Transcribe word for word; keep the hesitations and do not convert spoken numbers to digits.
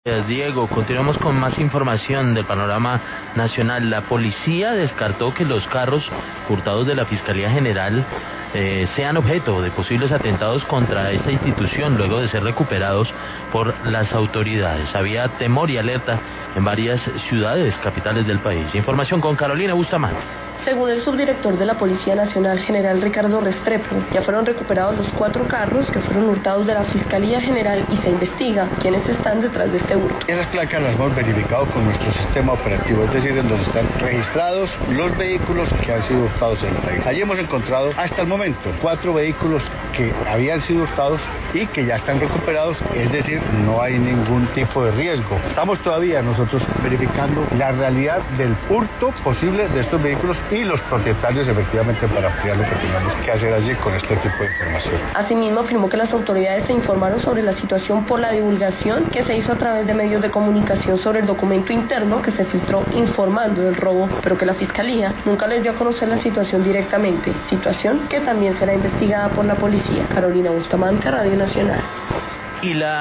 Gracias, Diego. Continuamos con más información del panorama nacional. La policía descartó que los carros hurtados de la Fiscalía General eh, sean objeto de posibles atentados contra esta institución luego de ser recuperados por las autoridades. Había temor y alerta en varias ciudades capitales del país. Información con Carolina Bustamante. Según el subdirector de la Policía Nacional, general Ricardo Restrepo, ya fueron recuperados los cuatro carros que fueron hurtados de la Fiscalía General y se investiga quiénes están detrás de este hurto. Esas placas las hemos verificado con nuestro sistema operativo, es decir, en donde están registrados los vehículos que han sido hurtados en el país. Allí hemos encontrado hasta el momento cuatro vehículos que habían sido hurtados y que ya están recuperados, es decir, no hay ningún tipo de riesgo. Estamos todavía nosotros verificando la realidad del hurto posible de estos vehículos y los propietarios efectivamente para ampliar lo que tengamos que hacer allí con este tipo de información. Asimismo, afirmó que las autoridades se informaron sobre la situación por la divulgación que se hizo a través de medios de comunicación sobre el documento interno que se filtró informando del robo, pero que la Fiscalía nunca les dio a conocer la situación directamente, situación que también será investigada por la policía. Carolina Bustamante, Radio Nacional. Y la